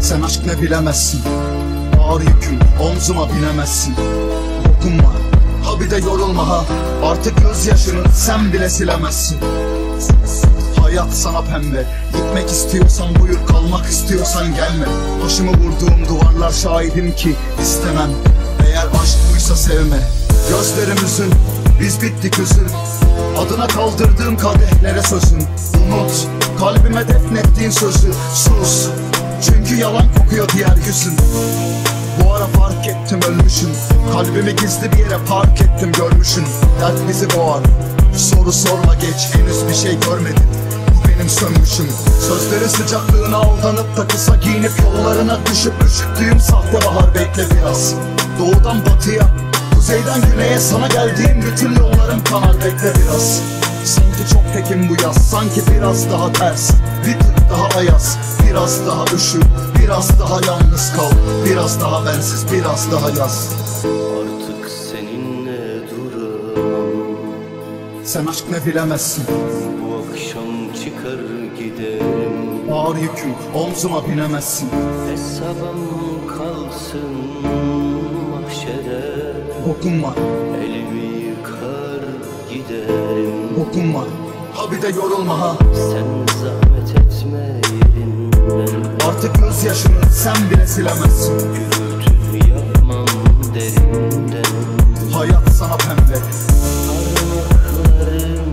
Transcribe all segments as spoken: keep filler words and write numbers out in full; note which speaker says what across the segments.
Speaker 1: Sen aşk ne bilemezsin, ağır yüküm omzuma binemezsin. Dokunma, ha bir de yorulma ha, artık gözyaşını sen bile silemezsin. Hayat sana pembe, gitmek istiyorsan buyur, kalmak istiyorsan gelme. Başımı vurduğum duvarlar şahidim ki istemem. Eğer aşk buysa sevme. Gözlerimizin, biz bittik üzül. Adına kaldırdığım kadehlere sözün. Unut, kalbime defnettiğin sözü. Sus, çünkü yalan kokuyor diğer yüzün. Bu ara fark ettim ölmüşüm. Kalbimi gizli bir yere park ettim görmüşüm. Dert bizi boğar, soru sorma geç, henüz bir şey görmedim. Bu benim sönmüşüm. Sözleri sıcaklığına aldanıp da kısa giyinip yollarına düşüp üşüttüğüm sahte bahar bekle biraz. Doğudan batıya, kuzeyden güneye sana geldiğim bütün yollarım kanar bekle biraz. Sanki çok tekim bu yaz, sanki biraz daha ters, bir tık daha ayaz, biraz daha üşü, biraz daha yalnız kal, biraz daha bensiz, biraz daha yaz.
Speaker 2: Artık seninle duramam.
Speaker 1: Sen aşk ne bilemezsin,
Speaker 2: bu akşam çıkar giderim.
Speaker 1: ağır yüküm omzuma binemezsin.
Speaker 2: Hesabım kalsın mahşere.
Speaker 1: Dokunma,
Speaker 2: elimi yıkar giderim.
Speaker 1: dokunma, ha bir de yorulma ha.
Speaker 2: Sen zahmet etme yerinden.
Speaker 1: Artık gözyaşını sen bile silemezsin.
Speaker 2: Gürültü yapmam derinden.
Speaker 1: Hayat sana pembe,
Speaker 2: Parmaklarım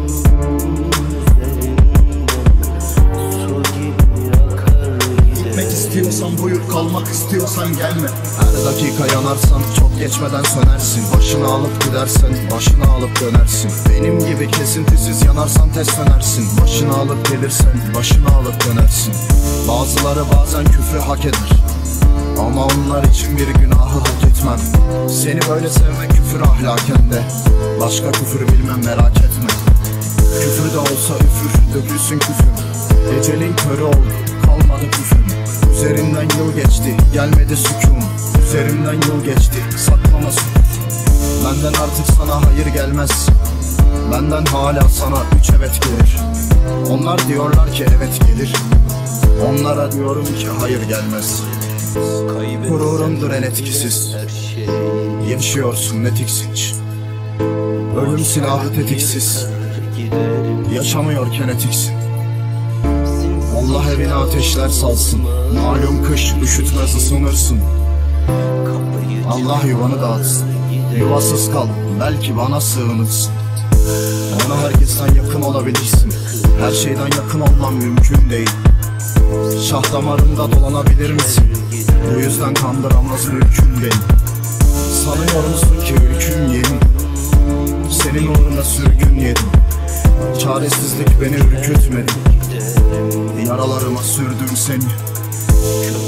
Speaker 2: üzerinden su gibi akar
Speaker 1: gitmek
Speaker 2: giderim.
Speaker 1: istiyorsan buyur, kalmak istiyorsan gelme.
Speaker 3: Her dakika yanarsan çok geçmeden sönersin. Başını alıp gidersen başını alıp dönersin. Benim gibi kesintisiz yanarsan tez sönersin. Başını alıp gelirsen başını alıp dönersin. Bazıları bazen küfrü hak eder, ama onlar için bir günahı hak etmem. Seni böyle sevmek küfür ahlaken de, başka küfür bilmem merak etme. Küfür de olsa üfür, dökülsün küfür. Ecelin körü oldu, kalmadı küfür. Üzerinden yıl geçti, gelmedi sükun. Üzerimden yıl geçti, saklama sükun. Benden artık sana hayır gelmez, benden hala sana üç evet gelir. Onlar diyorlar ki evet gelir, onlara diyorum ki hayır gelmez. Gururumdur en etkisiz,
Speaker 2: her şey
Speaker 3: yaşıyorsun ne tiksinç. Ölüm silahı tetiksiz,
Speaker 2: giderim.
Speaker 3: yaşamıyorken etiksin. Allah evine ateşler salsın, malum kış üşütmez ısınırsın. Allah yuvanı dağıtsın, yuvasız kal belki bana sığınırsın. Ona herkesten yakın olabilirsin, her şeyden yakın olman mümkün değil. Şah damarında dolanabilir misin? Bu yüzden kandıramaz mümkün değil. Sanıyor musun ki ülküm yemin? Senin uğruna sürgün yedim. Çaresizlik beni ürkütmedi, yaralarıma sürdüm seni.